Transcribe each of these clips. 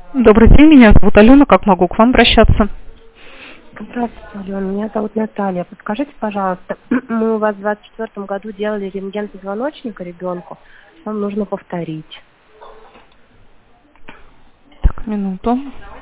Добрый день, меня зовут Алена. Как могу к вам обращаться? Здравствуйте, Алена. Меня зовут Наталья. Подскажите, пожалуйста, мы у вас в 2024 году делали рентген позвоночника ребенку. Нам нужно повторить. Так, минуту.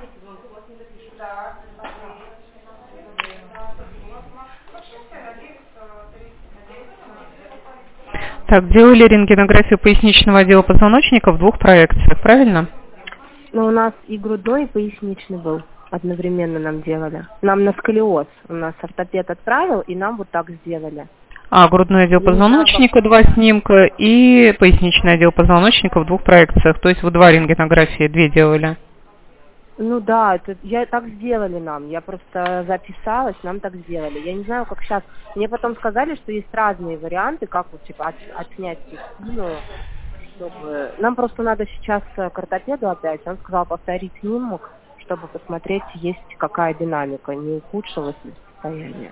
Так, делали рентгенографию поясничного отдела позвоночника в двух проекциях, правильно? Но у нас и грудной, и поясничный был. Одновременно нам делали. Нам на сколиоз. У нас ортопед отправил, и нам вот так сделали. Грудной отдел позвоночника, два снимка, и поясничный отдел позвоночника в двух проекциях. То есть вы два рентгенографии, две делали. Ну да, так сделали нам. Я просто записалась, нам так сделали. Я не знаю, как сейчас. Мне потом сказали, что есть разные варианты, как вот типа отснять спину, чтобы... Нам просто надо сейчас к ортопеду опять. Он сказал повторить снимок, чтобы посмотреть, есть какая динамика, не ухудшилось ли состояние.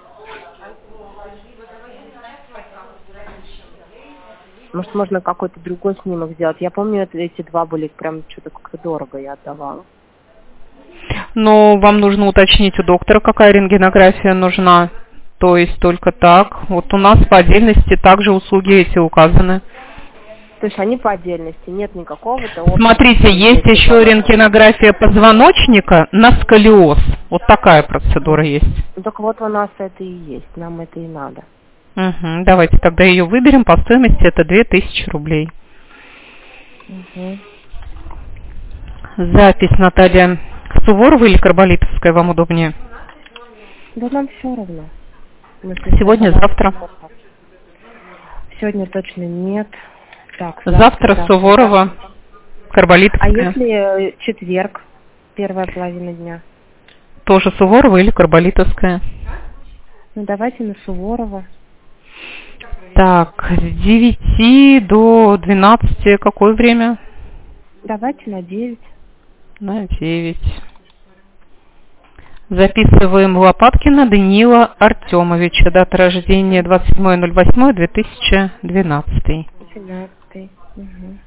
Может, можно какой-то другой снимок сделать. Я помню, эти два были прям что-то как-то дорого я отдавала. Но вам нужно уточнить у доктора, какая рентгенография нужна. То есть только так. Вот у нас по отдельности также услуги эти указаны. То есть они по отдельности, нет никакого-то... Смотрите, есть еще рентгенография позвоночника на сколиоз. Вот такая процедура есть. Ну, так вот у нас это и есть, нам это и надо. Угу, давайте тогда ее выберем. По стоимости это 2000 рублей. Угу. Запись, Наталья. Суворова или Карболитовская вам удобнее? Да нам все равно. Сегодня, завтра? Сегодня точно нет. Так, завтра Суворова, Карболитовская. А если четверг, первая половина дня? Тоже Суворова или Карболитовская? Ну давайте на Суворова. Так, с 9 до 12 какое время? Давайте на 9. На 9. Записываем Лопаткина Даниила Артемовича. Дата рождения 27.08.2012. 12. Угу.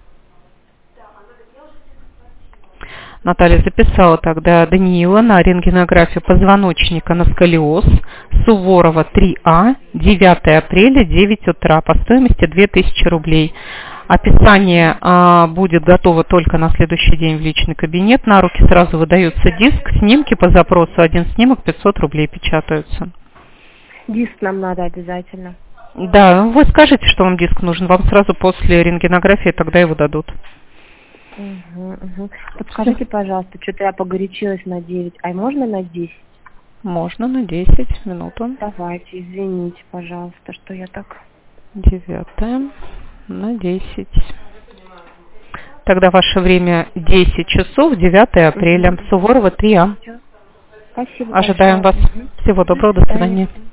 Наталья записала тогда Даниила на рентгенографию позвоночника на сколиоз. Суворова 3А, 9 апреля, 9 утра. По стоимости 2000 рублей. Описание будет готово только на следующий день в личный кабинет. На руки сразу выдается диск. Снимки по запросу. Один снимок 500 рублей печатаются. Диск нам надо обязательно. Да, вы скажите, что вам диск нужен. Вам сразу после рентгенографии тогда его дадут. Угу. Подскажите, пожалуйста, что-то я погорячилась на 9. А можно на 10? Можно на 10 минут. Давайте, извините, пожалуйста, что я так... 9 на 10. Тогда ваше время 10 часов, 9 апреля. Суворова 3А. Спасибо. Ожидаем вас. Всего доброго, до свидания.